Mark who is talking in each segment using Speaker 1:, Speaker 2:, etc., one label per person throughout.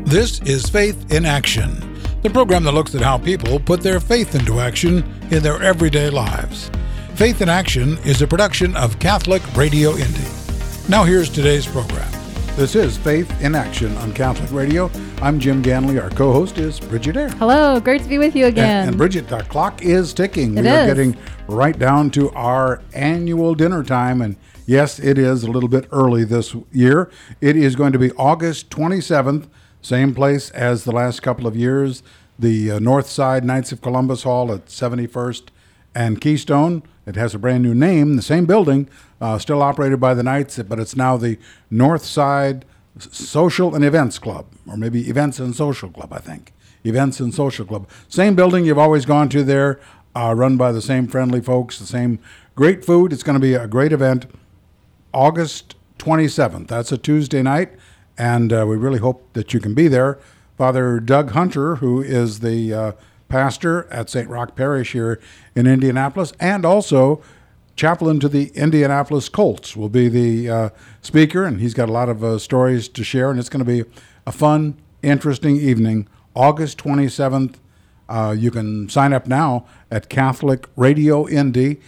Speaker 1: This is Faith in Action, the program that looks at how people put their faith into action in their everyday lives. Faith in Action is a production of Catholic Radio Indy. Now here's today's program. This is Faith in Action on Catholic Radio. I'm Jim Ganley. Our co-host is Bridget Eyre.
Speaker 2: Hello, great to be with you again.
Speaker 1: And Bridget, the clock is ticking.
Speaker 2: We
Speaker 1: are getting right down to our annual dinner time. And yes, it is a little bit early this year. It is going to be August 27th, same place as the last couple of years, the North Side Knights of Columbus Hall at 71st and Keystone. It has a brand new name, the same building, still operated by the Knights, but it's now the North Side Social and Events Club, or maybe Events and Social Club, I think. Events and Social Club. Same building you've always gone to there, run by the same friendly folks, the same great food. It's going to be a great event. August 27th. That's a Tuesday night, and we really hope that you can be there. Father Doug Hunter, who is the pastor at St. Roch Parish here in Indianapolis, and also chaplain to the Indianapolis Colts, will be the speaker, and he's got a lot of stories to share, and it's going to be a fun, interesting evening. August 27th. You can sign up now at CatholicRadioIndy.org.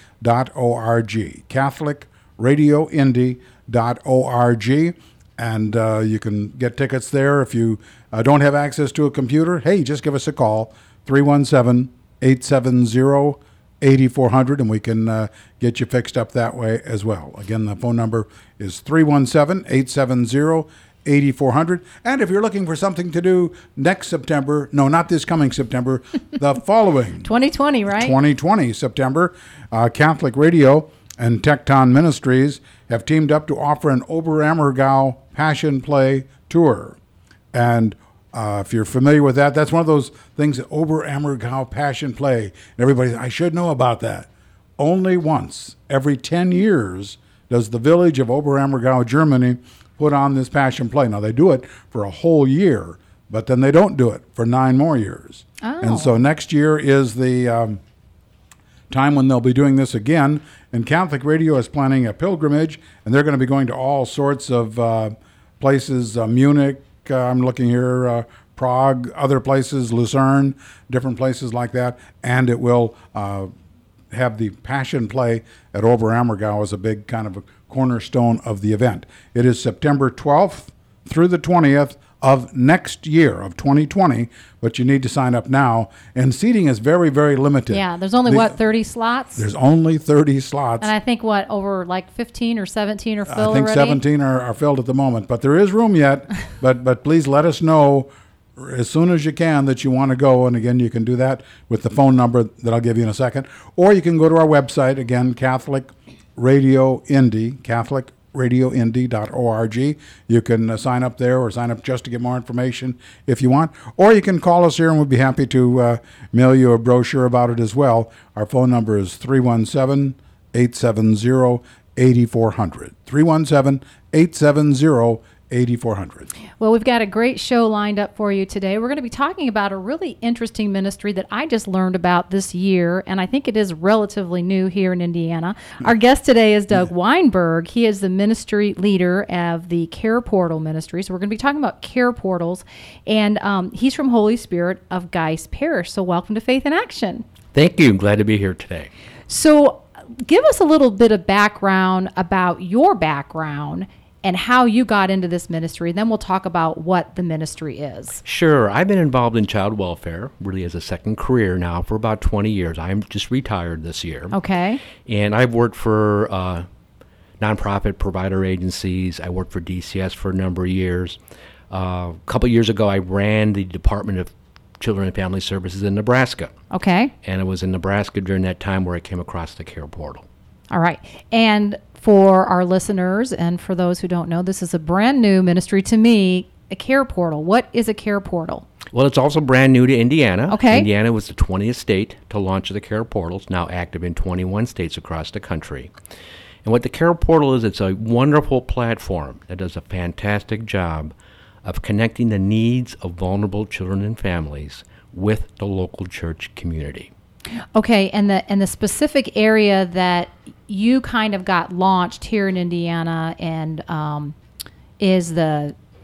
Speaker 1: CatholicRadioIndy.org. And you can get tickets there. If you don't have access to a computer, hey, just give us a call, 317-870-8400, and we can get you fixed up that way as well. Again, the phone number is 317-870-8400. And if you're looking for something to do next September, no, not this coming September, the following
Speaker 2: 2020, right?
Speaker 1: 2020 September, Catholic Radio and Tecton Ministries have teamed up to offer an Oberammergau Passion Play tour. And if you're familiar with that, that's one of those things, Oberammergau Passion Play. And everybody, I should know about that. Only once every 10 years does the village of Oberammergau, Germany, put on this Passion Play. Now, they do it for a whole year, but then they don't do it for 9 more years.
Speaker 2: Oh.
Speaker 1: And so next year is the time when they'll be doing this again. And Catholic Radio is planning a pilgrimage, and they're going to be going to all sorts of places, Munich, I'm looking here, Prague, other places, Lucerne, different places like that. And it will have the Passion Play at Oberammergau as a big kind of a cornerstone of the event. It is September 12th through the 20th of next year, of 2020, but you need to sign up now. And seating is very, very limited.
Speaker 2: Yeah, there's only, 30 slots?
Speaker 1: There's only 30 slots.
Speaker 2: And I think, over like 15 or 17 are filled
Speaker 1: already? I think
Speaker 2: already?
Speaker 1: 17 are filled at the moment, but there is room yet. but please let us know as soon as you can that you want to go. And again, you can do that with the phone number that I'll give you in a second. Or you can go to our website, again, Catholic Radio Indy, CatholicRadioIndy.org. You can sign up there or sign up just to get more information if you want. Or you can call us here and we'll be happy to mail you a brochure about it as well. Our phone number is 317-870-8400. 317-870-8400.
Speaker 2: Well, we've got a great show lined up for you today. We're going to be talking about a really interesting ministry that I just learned about this year, and I think it is relatively new here in Indiana. Our guest today is Doug Weinberg. He is the ministry leader of the Care Portal Ministry. So we're going to be talking about Care Portals, and he's from Holy Spirit of Geist Parish. So welcome to Faith in Action.
Speaker 3: Thank you. Glad to be here today.
Speaker 2: So give us a little bit of background about your background and how you got into this ministry. Then we'll talk about what the ministry is.
Speaker 3: Sure. I've been involved in child welfare, really as a second career now, for about 20 years. I'm just retired this year.
Speaker 2: Okay.
Speaker 3: And I've worked for nonprofit provider agencies. I worked for DCS for a number of years. A couple of years ago, I ran the Department of Children and Family Services in Nebraska.
Speaker 2: Okay.
Speaker 3: And it was in Nebraska during that time where I came across the Care Portal.
Speaker 2: All right. And for our listeners and for those who don't know, this is a brand new ministry to me, a Care Portal. What is a Care Portal?
Speaker 3: Well, it's also brand new to Indiana.
Speaker 2: Okay.
Speaker 3: Indiana was the 20th state to launch the Care Portal. It's now active in 21 states across the country. And what the Care Portal is, it's a wonderful platform that does a fantastic job of connecting the needs of vulnerable children and families with the local church community.
Speaker 2: Okay, and the specific area that you kind of got launched here in Indiana and is the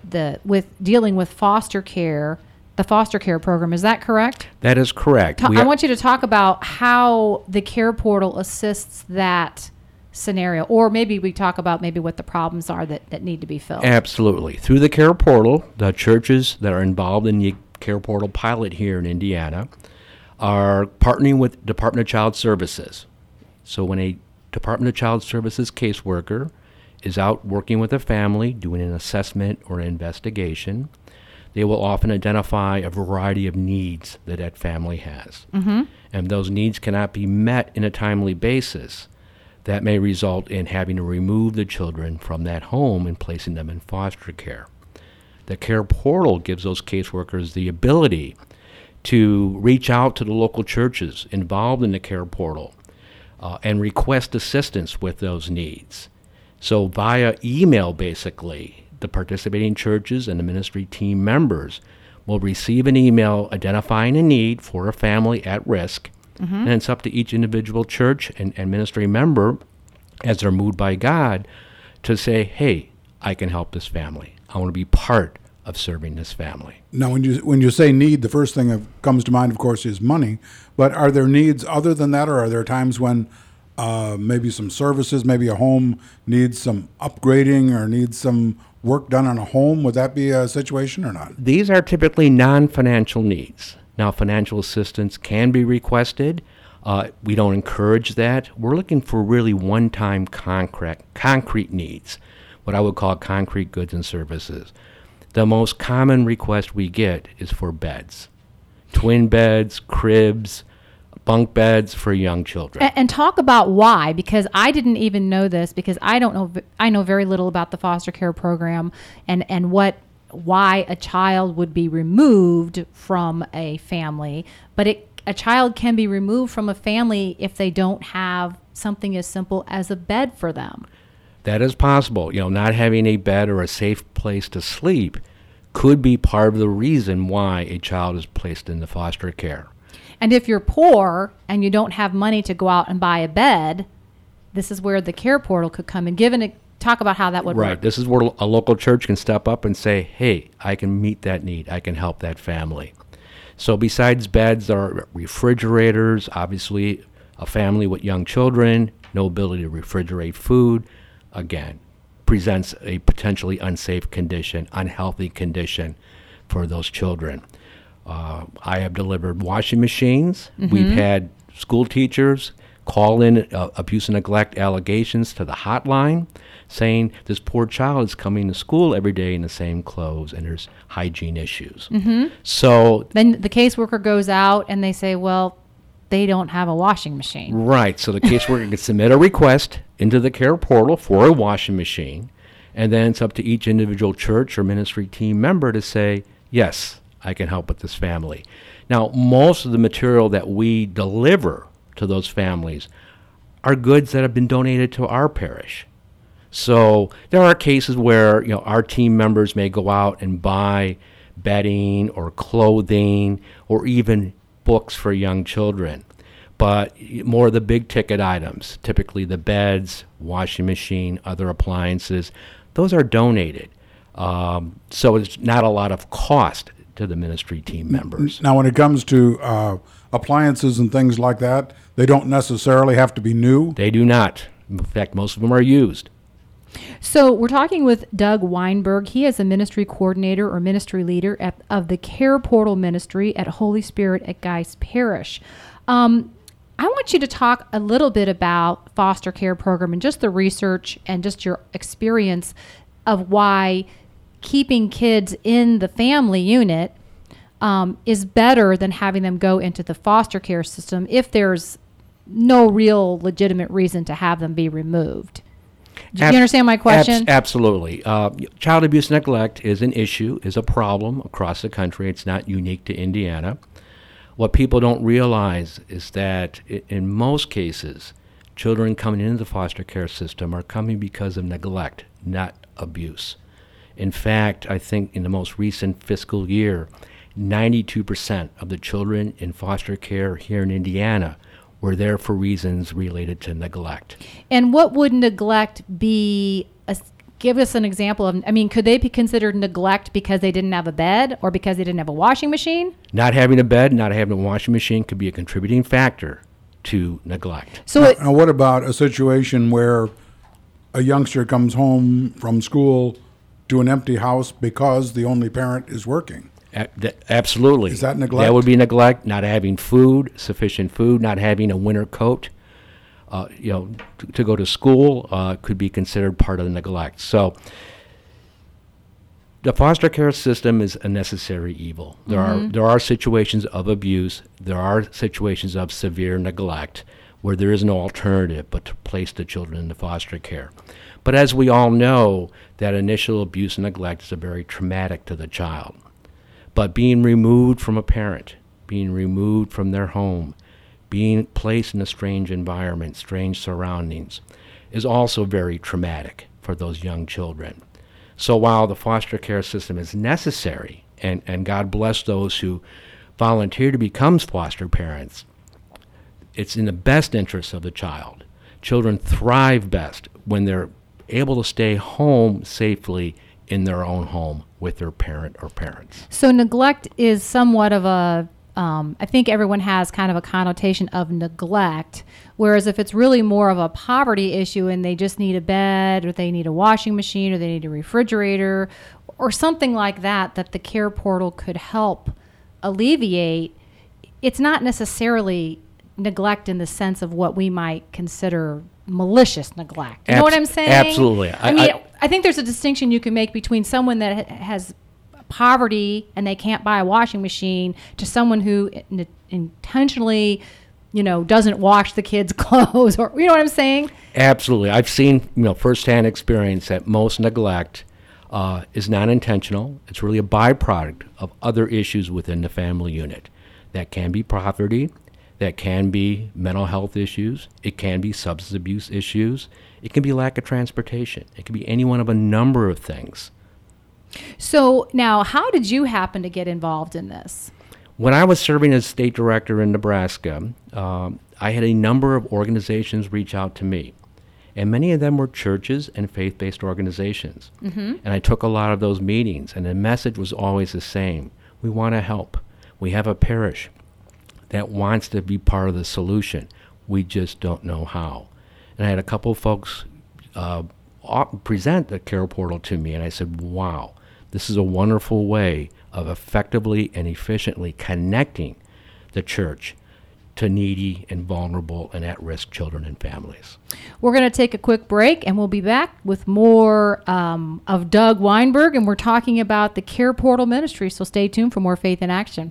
Speaker 2: with dealing with foster care, the foster care program. Is that correct?
Speaker 3: That is correct.
Speaker 2: I want you to talk about how the Care Portal assists that scenario, or maybe we talk about maybe what the problems are that need to be filled.
Speaker 3: Absolutely. Through the Care Portal, the churches that are involved in the Care Portal pilot here in Indiana are partnering with Department of Child Services. So when a Department of Child Services caseworker is out working with a family, doing an assessment or an investigation, they will often identify a variety of needs that family has. Mm-hmm. And those needs cannot be met in a timely basis. That may result in having to remove the children from that home and placing them in foster care. The Care Portal gives those caseworkers the ability to reach out to the local churches involved in the Care Portal and request assistance with those needs. So via email, basically, the participating churches and the ministry team members will receive an email identifying a need for a family at risk. Mm-hmm. And it's up to each individual church and ministry member, as they're moved by God, to say, hey, I can help this family. I want to be part of serving this family.
Speaker 1: Now, when you say need, the first thing that comes to mind, of course, is money. But are there needs other than that, or are there times when maybe some services, maybe a home needs some upgrading or needs some work done on a home? Would that be a situation or not?
Speaker 3: These are typically non-financial needs. Now, financial assistance can be requested. We don't encourage that. We're looking for really one-time concrete needs, what I would call concrete goods and services. The most common request we get is for beds, twin beds, cribs, bunk beds for young children.
Speaker 2: And talk about why, because I didn't even know this, because I know very little about the foster care program and why a child would be removed from a family. But a child can be removed from a family if they don't have something as simple as a bed for them.
Speaker 3: That is possible. Not having a bed or a safe place to sleep could be part of the reason why a child is placed into foster care.
Speaker 2: And if you're poor and you don't have money to go out and buy a bed, this is where the Care Portal could come in. Talk about how that would work.
Speaker 3: Right. This is where a local church can step up and say, hey, I can meet that need. I can help that family. So besides beds, there are refrigerators. Obviously, a family with young children, no ability to refrigerate food, again, presents a potentially unsafe condition, unhealthy condition for those children. I have delivered washing machines. Mm-hmm. We've had school teachers call in abuse and neglect allegations to the hotline, saying this poor child is coming to school every day in the same clothes and there's hygiene issues. Mm-hmm. So
Speaker 2: then the caseworker goes out and they say, well, they don't have a washing machine.
Speaker 3: Right. So the caseworker can submit a request into the Care Portal for a washing machine, and then it's up to each individual church or ministry team member to say, yes, I can help with this family. Now, most of the material that we deliver to those families are goods that have been donated to our parish. So there are cases where our team members may go out and buy bedding or clothing or even books for young children. But more of the big ticket items, typically the beds, washing machine, other appliances, those are donated. So it's not a lot of cost to the ministry team members.
Speaker 1: Now, when it comes to appliances and things like that, they don't necessarily have to be new?
Speaker 3: They do not. In fact, most of them are used.
Speaker 2: So we're talking with Doug Weinberg. He is a ministry coordinator or ministry leader of the Care Portal Ministry at Holy Spirit at Geist Parish. I want you to talk a little bit about foster care program and just the research and just your experience of why keeping kids in the family unit is better than having them go into the foster care system if there's no real legitimate reason to have them be removed. Do you understand my question?
Speaker 3: Absolutely. Child abuse and neglect is an issue, is a problem across the country. It's not unique to Indiana. What people don't realize is that in most cases, children coming into the foster care system are coming because of neglect, not abuse. In fact, I think in the most recent fiscal year, 92% of the children in foster care here in Indiana were there for reasons related to neglect.
Speaker 2: And what would neglect be give us an example of, could they be considered neglect because they didn't have a bed or because they didn't have a washing machine?
Speaker 3: Not having a bed, not having a washing machine could be a contributing factor to neglect.
Speaker 1: So now what about a situation where a youngster comes home from school to an empty house because the only parent is working?
Speaker 3: Absolutely.
Speaker 1: Is that neglect?
Speaker 3: That would be neglect. Not having food, sufficient food, not having a winter coat, to go to school could be considered part of the neglect. So the foster care system is a necessary evil. There are situations of abuse. There are situations of severe neglect where there is no alternative but to place the children into foster care. But as we all know, that initial abuse and neglect is very traumatic to the child. But being removed from a parent, being removed from their home, being placed in a strange environment, strange surroundings, is also very traumatic for those young children. So while the foster care system is necessary, and God bless those who volunteer to become foster parents, it's in the best interest of the child. Children thrive best when they're able to stay home safely in their own home with their parent or parents.
Speaker 2: So neglect is somewhat of a, I think everyone has kind of a connotation of neglect, whereas if it's really more of a poverty issue and they just need a bed or they need a washing machine or they need a refrigerator or something like that, that the care portal could help alleviate, it's not necessarily neglect in the sense of what we might consider malicious neglect. You know what I'm saying?
Speaker 3: Absolutely.
Speaker 2: I think there's a distinction you can make between someone that has poverty and they can't buy a washing machine to someone who intentionally, doesn't wash the kids' clothes, or you know what I'm saying?
Speaker 3: Absolutely. I've seen, firsthand experience that most neglect is not intentional. It's really a byproduct of other issues within the family unit. That can be poverty. That can be mental health issues. It can be substance abuse issues. It can be lack of transportation. It can be any one of a number of things.
Speaker 2: So now, how did you happen to get involved in this?
Speaker 3: When I was serving as state director in Nebraska, I had a number of organizations reach out to me. And many of them were churches and faith-based organizations. Mm-hmm. And I took a lot of those meetings, and the message was always the same. We want to help. We have a parish that wants to be part of the solution. We just don't know how. And I had a couple of folks present the care portal to me, and I said, wow, this is a wonderful way of effectively and efficiently connecting the church to needy and vulnerable and at-risk children and families.
Speaker 2: We're going to take a quick break, and we'll be back with more of Doug Weinberg, and we're talking about the Care Portal Ministry, so stay tuned for more Faith in Action.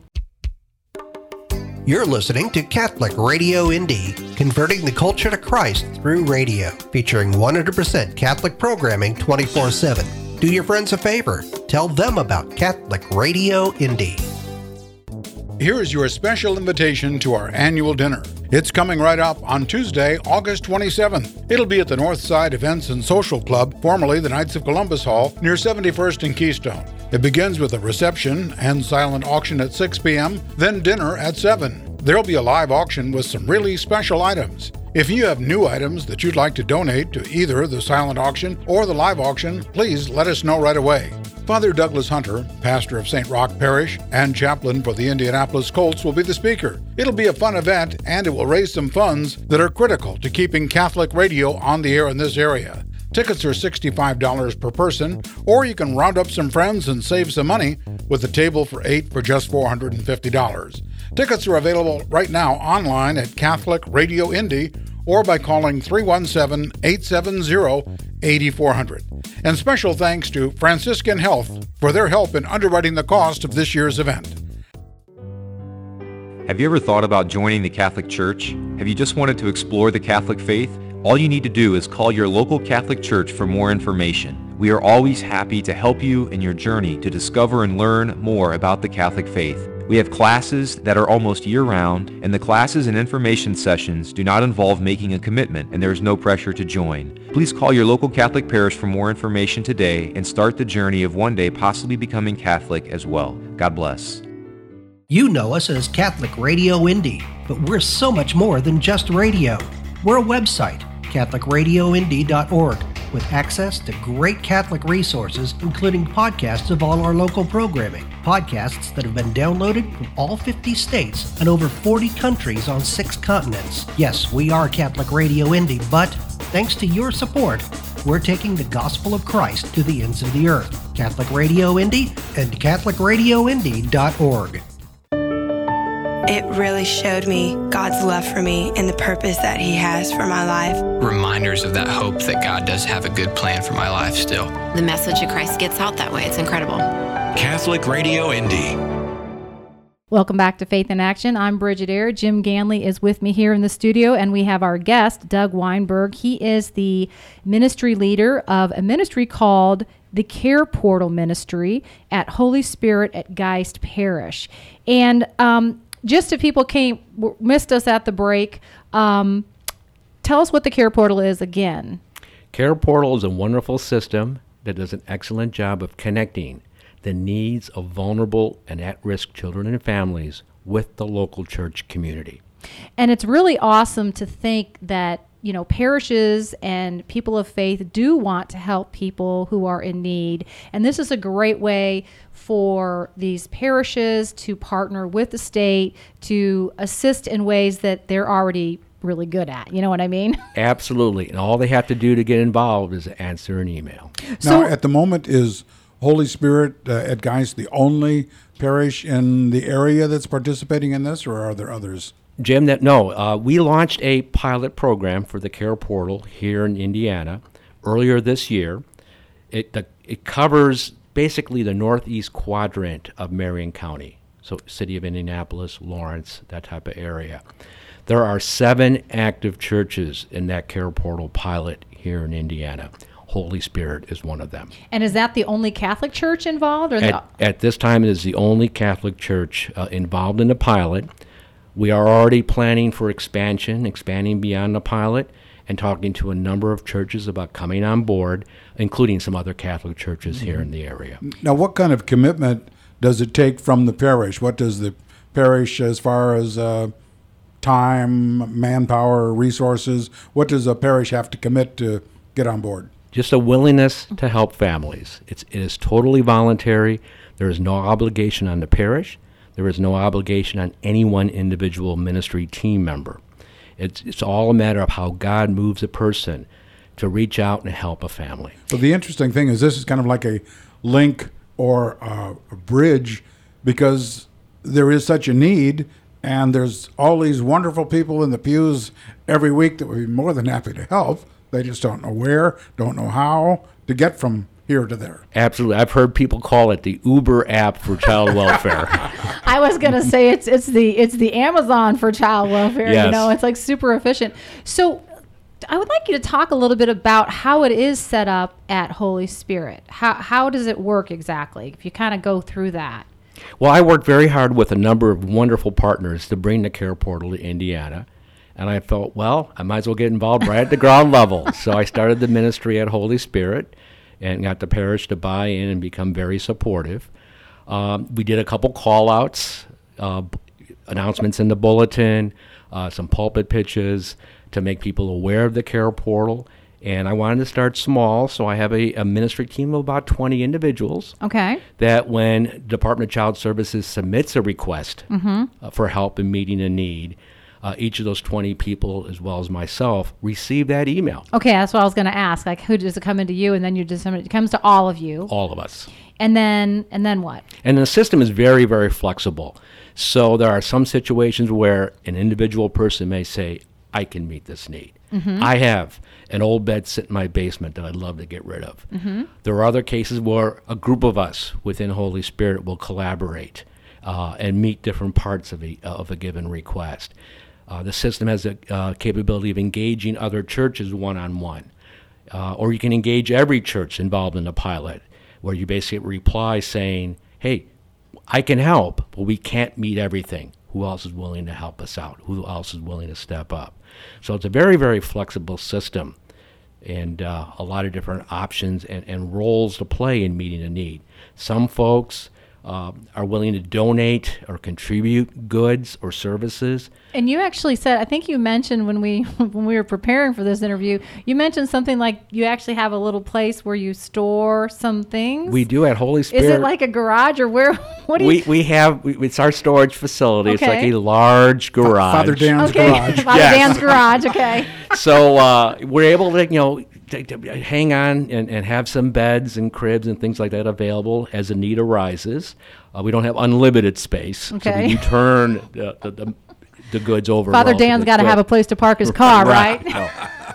Speaker 4: You're listening to Catholic Radio Indy, converting the culture to Christ through radio, featuring 100% Catholic programming 24/7. Do your friends a favor. Tell them about Catholic Radio Indy.
Speaker 1: Here is your special invitation to our annual dinner. It's coming right up on Tuesday, August 27th. It'll be at the Northside Events and Social Club, formerly the Knights of Columbus Hall, near 71st and Keystone. It begins with a reception and silent auction at 6 p.m., then dinner at 7. There'll be a live auction with some really special items. If you have new items that you'd like to donate to either the silent auction or the live auction, please let us know right away. Father Douglas Hunter, pastor of St. Roch Parish and chaplain for the Indianapolis Colts, will be the speaker. It'll be a fun event, and it will raise some funds that are critical to keeping Catholic radio on the air in this area. Tickets are $65 per person, or you can round up some friends and save some money with a table for 8 for just $450. Tickets are available right now online at Catholic Radio Indy or by calling 317-870-8400. And special thanks to Franciscan Health for their help in underwriting the cost of this year's event.
Speaker 5: Have you ever thought about joining the Catholic Church? Have you just wanted to explore the Catholic faith? All you need to do is call your local Catholic Church for more information. We are always happy to help you in your journey to discover and learn more about the Catholic faith. We have classes that are almost year-round, and the classes and information sessions do not involve making a commitment, and there is no pressure to join. Please call your local Catholic parish for more information today and start the journey of one day possibly becoming Catholic as well. God bless.
Speaker 4: You know us as Catholic Radio Indy, but we're so much more than just radio. We're a website, CatholicRadioIndy.org, with access to great Catholic resources, including podcasts of all our local programming. Podcasts that have been downloaded from all 50 states and over 40 countries on 6 continents. Yes, we are Catholic Radio Indy, but thanks to your support, we're taking the gospel of Christ to the ends of the earth. Catholic Radio Indy and CatholicRadioIndy.org.
Speaker 6: It really showed me God's love for me and the purpose that He has for my life.
Speaker 7: Reminders of that hope that God does have a good plan for my life still.
Speaker 8: The message of Christ gets out that way. It's incredible.
Speaker 9: Catholic Radio Indy.
Speaker 2: Welcome back to Faith in Action. I'm Bridget Eyre. Jim Ganley is with me here in the studio, and we have our guest, Doug Weinberg. He is the ministry leader of a ministry called the Care Portal Ministry at Holy Spirit at Geist Parish. And just if people missed us at the break, tell us what the Care Portal is again.
Speaker 3: Care Portal is a wonderful system that does an excellent job of connecting the needs of vulnerable and at-risk children and families with the local church community.
Speaker 2: And it's really awesome to think that, parishes and people of faith do want to help people who are in need. And this is a great way for these parishes to partner with the state to assist in ways that they're already really good at. You know what I mean?
Speaker 3: Absolutely. And all they have to do to get involved is answer an email.
Speaker 1: Now, at the moment, is Holy Spirit at Geist the only parish in the area that's participating in this, or are there others?
Speaker 3: Jim, we launched a pilot program for the Care Portal here in Indiana earlier this year. It covers basically the northeast quadrant of Marion County, so city of Indianapolis, Lawrence, that type of area. There are 7 active churches in that Care Portal pilot here in Indiana. Holy Spirit is one of them.
Speaker 2: And is that the only Catholic church involved?
Speaker 3: At this time, it is the only Catholic church involved in the pilot. We are already planning for expanding beyond the pilot, and talking to a number of churches about coming on board, including some other Catholic churches here in the area.
Speaker 1: Now, what kind of commitment does it take from the parish? What does the parish, as far as time, manpower, resources, what does a parish have to commit to get on board?
Speaker 3: Just a willingness to help families. It is totally voluntary. There is no obligation on the parish. There is no obligation on any one individual ministry team member. It's all a matter of how God moves a person to reach out and help a family.
Speaker 1: Well, the interesting thing is this is kind of like a link or a bridge, because there is such a need, and there's all these wonderful people in the pews every week that would be more than happy to help. They just don't know where, don't know how to get from here to there.
Speaker 3: Absolutely. I've heard people call it the Uber app for child welfare.
Speaker 2: I was going to say it's the Amazon for child welfare.
Speaker 3: Yes.
Speaker 2: It's like super efficient. So I would like you to talk a little bit about how it is set up at Holy Spirit. How does it work exactly? If you kind of go through that.
Speaker 3: Well, I worked very hard with a number of wonderful partners to bring the Care Portal to Indiana. And I thought, well, I might as well get involved right at the ground level. So I started the ministry at Holy Spirit and got the parish to buy in and become very supportive. We did a couple call-outs, announcements in the bulletin, some pulpit pitches to make people aware of the Care Portal. And I wanted to start small, so I have a ministry team of about 20 individuals.
Speaker 2: Okay.
Speaker 3: That when Department of Child Services submits a request for help in meeting a need, each of those 20 people, as well as myself, receive that email.
Speaker 2: Okay, that's what I was going to ask. Like, who does it come into you, and then it comes to all of you?
Speaker 3: All of us.
Speaker 2: And then what?
Speaker 3: And the system is very, very flexible. So there are some situations where an individual person may say, I can meet this need. I have an old bed sit in my basement that I'd love to get rid of. There are other cases where a group of us within Holy Spirit will collaborate and meet different parts of a given request. The system has a capability of engaging other churches one-on-one. Or you can engage every church involved in the pilot, where you basically reply saying, hey, I can help, but we can't meet everything. Who else is willing to help us out? Who else is willing to step up? So it's a very, very flexible system, and a lot of different options and roles to play in meeting a need. Some folks are willing to donate or contribute goods or services.
Speaker 2: And you actually said, I think you mentioned when we were preparing for this interview, you mentioned something like you actually have a little place where you store some things.
Speaker 3: We do at Holy Spirit.
Speaker 2: Is it like a garage or where? What do you?
Speaker 3: It's our storage facility.
Speaker 2: Okay.
Speaker 3: It's like a large garage.
Speaker 1: Father Dan's garage.
Speaker 2: Father Dan's garage. Okay.
Speaker 3: So we're able to, to hang on and have some beds and cribs and things like that available as a need arises. We don't have unlimited space,
Speaker 2: Okay.
Speaker 3: so we do turn the goods over.
Speaker 2: Father Dan's got to have a place to park his car, right?
Speaker 3: No.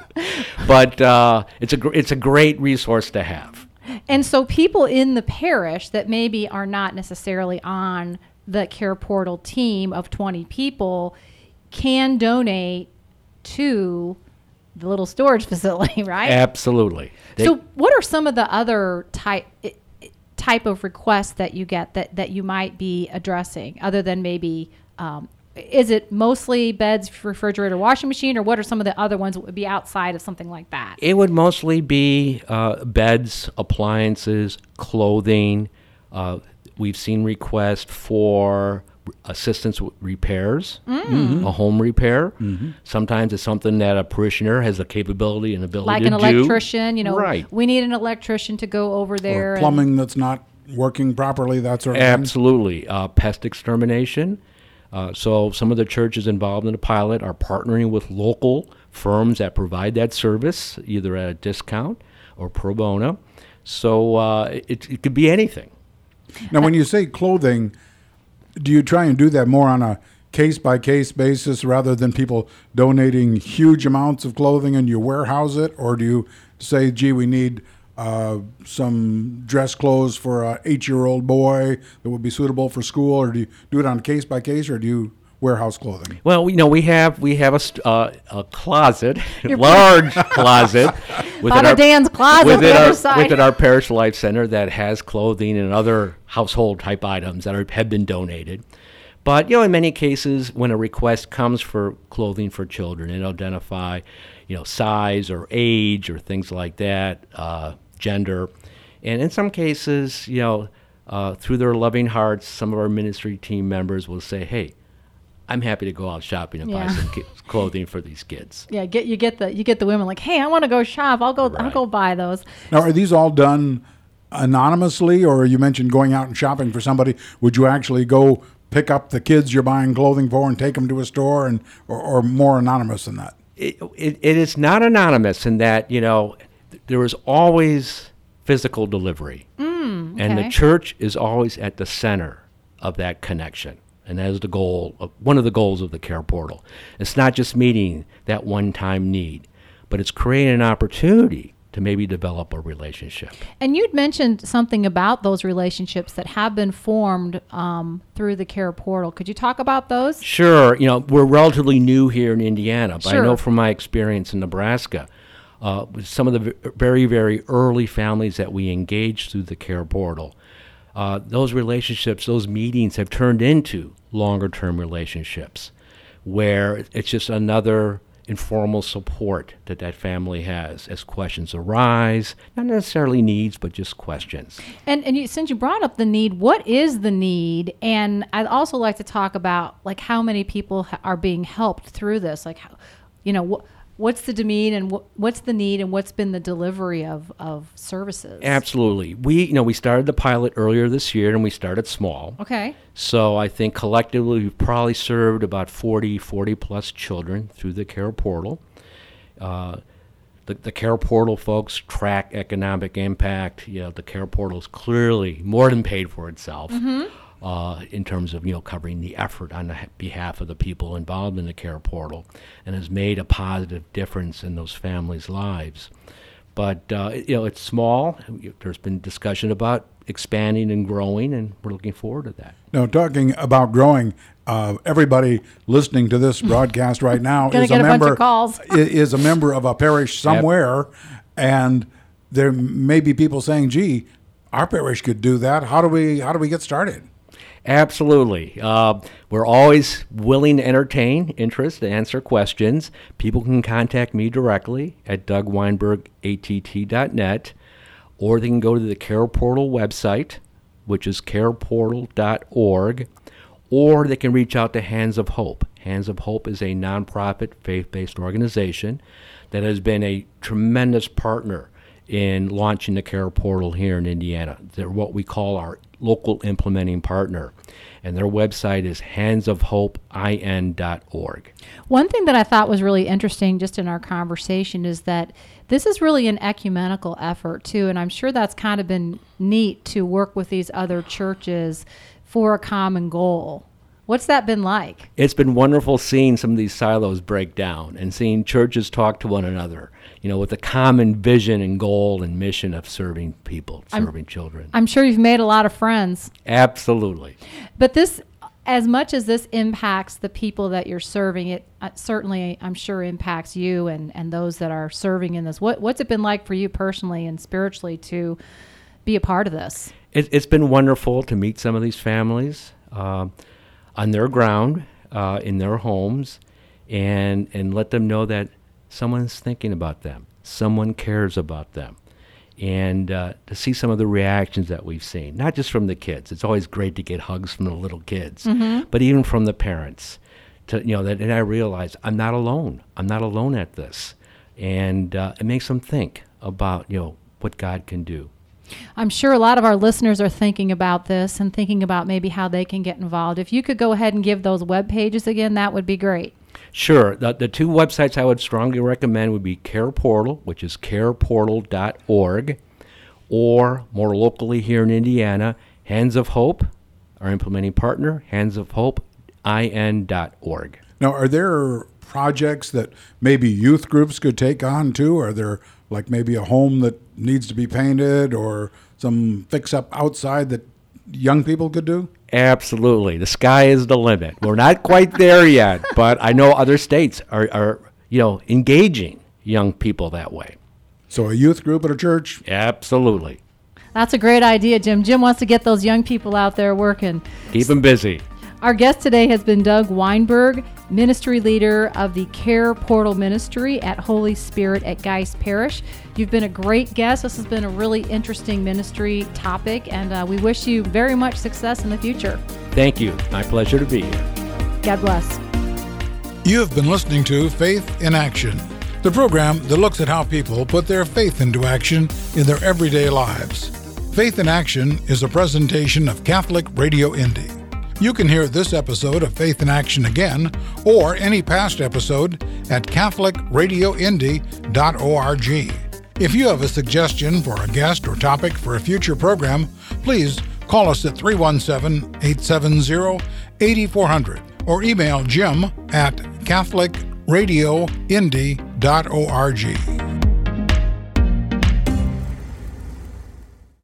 Speaker 3: But it's a great resource to have.
Speaker 2: And so people in the parish that maybe are not necessarily on the Care Portal team of 20 people can donate to the little storage facility, right?
Speaker 3: Absolutely.
Speaker 2: So what are some of the other type of requests that you get that you might be addressing, other than maybe is it mostly beds, refrigerator, washing machine, or what are some of the other ones that would be outside of something like that?
Speaker 3: It would mostly be beds, appliances, clothing. We've seen requests for assistance with repairs, a home repair. Mm-hmm. Sometimes it's something that a parishioner has the capability and ability to do.
Speaker 2: Like an electrician,
Speaker 3: Right.
Speaker 2: We need an electrician to go over there.
Speaker 1: Or plumbing that's not working properly, that sort of thing.
Speaker 3: Absolutely. Pest extermination. So some of the churches involved in the pilot are partnering with local firms that provide that service, either at a discount or pro bono. So it could be anything.
Speaker 1: Now, when you say clothing, do you try and do that more on a case-by-case basis rather than people donating huge amounts of clothing and you warehouse it? Or do you say, gee, we need some dress clothes for an 8-year-old boy that would be suitable for school? Or do you do it on case-by-case, or do you warehouse clothing?
Speaker 3: Well, we have a closet, large closet.
Speaker 2: Father Dan's closet
Speaker 3: within our Parish Life Center that has clothing and other household type items that have been donated. But, in many cases, when a request comes for clothing for children, and identify, size or age or things like that, gender. And in some cases, through their loving hearts, some of our ministry team members will say, hey, I'm happy to go out shopping and buy some clothing for these kids.
Speaker 2: Yeah, you get the women like, hey, I want to go shop. I'll go buy those.
Speaker 1: Now, are these all done anonymously, or you mentioned going out and shopping for somebody? Would you actually go pick up the kids you're buying clothing for and take them to a store, or more anonymous than that?
Speaker 3: It is not anonymous in that, there is always physical delivery.
Speaker 2: Okay.
Speaker 3: And the church is always at the center of that connection. And that is the goal, one of the goals of the Care Portal. It's not just meeting that one-time need, but it's creating an opportunity to maybe develop a relationship.
Speaker 2: And you'd mentioned something about those relationships that have been formed through the Care Portal. Could you talk about those?
Speaker 3: Sure. We're relatively new here in Indiana, but
Speaker 2: Sure.
Speaker 3: I know from my experience in Nebraska, some of the very, very early families that we engaged through the Care Portal, those relationships, those meetings have turned into longer-term relationships where it's just another informal support that family has as questions arise, not necessarily needs, but just questions. And
Speaker 2: since you brought up the need, what is the need? And I'd also like to talk about like how many people are being helped through this. Like, what's the need and what's the need and what's been the delivery of services?
Speaker 3: Absolutely. We started the pilot earlier this year, and we started small.
Speaker 2: Okay.
Speaker 3: So I think collectively we've probably served about 40 plus children through the Care Portal. The Care Portal folks track economic impact. The Care Portal is clearly more than paid for itself. Mm-hmm. In terms of covering the effort on the behalf of the people involved in the Care Portal, and has made a positive difference in those families' lives. But it's small. There's been discussion about expanding and growing, and we're looking forward to that.
Speaker 1: Now, talking about growing, everybody listening to this broadcast right now is a member of a parish somewhere, and there may be people saying, "Gee, our parish could do that. How do we get started?"
Speaker 3: Absolutely. We're always willing to entertain interest, to answer questions. People can contact me directly at dougweinbergatt.net, or they can go to the Care Portal website, which is careportal.org, or they can reach out to Hands of Hope. Hands of Hope is a nonprofit, faith-based organization that has been a tremendous partner in launching the Care Portal here in Indiana. They're what we call our local implementing partner, and their website is handsofhopein.org.
Speaker 2: One thing that I thought was really interesting just in our conversation is that this is really an ecumenical effort too, and I'm sure that's kind of been neat to work with these other churches for a common goal. What's that been like?
Speaker 3: It's been wonderful seeing some of these silos break down and seeing churches talk to one another, with a common vision and goal and mission of serving people, serving children.
Speaker 2: I'm sure you've made a lot of friends.
Speaker 3: Absolutely.
Speaker 2: But this, as much as this impacts the people that you're serving, it certainly, I'm sure, impacts you and those that are serving in this. What's it been like for you personally and spiritually to be a part of this?
Speaker 3: It's been wonderful to meet some of these families on their ground, in their homes, and let them know that someone's thinking about them, someone cares about them, and to see some of the reactions that we've seen, not just from the kids. It's always great to get hugs from the little kids, but even from the parents. And I realize I'm not alone. I'm not alone at this, and it makes them think about what God can do.
Speaker 2: I'm sure a lot of our listeners are thinking about this and thinking about maybe how they can get involved. If you could go ahead and give those web pages again, that would be great.
Speaker 3: Sure. The two websites I would strongly recommend would be Care Portal, which is careportal.org, or more locally here in Indiana, Hands of Hope, our implementing partner, handsofhopein.org.
Speaker 1: Now, are there projects that maybe youth groups could take on too? Are there like maybe a home that needs to be painted or some fix-up outside that young people could do?
Speaker 3: Absolutely. The sky is the limit. We're not quite there yet, but I know other states are engaging young people that way.
Speaker 1: So a youth group at a church?
Speaker 3: Absolutely.
Speaker 2: That's a great idea, Jim. Jim wants to get those young people out there working.
Speaker 3: Keep them busy.
Speaker 2: Our guest today has been Doug Weinberg, ministry leader of the Care Portal Ministry at Holy Spirit at Geist Parish. You've been a great guest. This has been a really interesting ministry topic, and we wish you very much success in the future.
Speaker 3: Thank you. My pleasure to be here.
Speaker 2: God bless.
Speaker 1: You have been listening to Faith in Action, the program that looks at how people put their faith into action in their everyday lives. Faith in Action is a presentation of Catholic Radio Indy. You can hear this episode of Faith in Action again, or any past episode at catholicradioindy.org. If you have a suggestion for a guest or topic for a future program, please call us at 317-870-8400 or email Jim at catholicradioindy.org.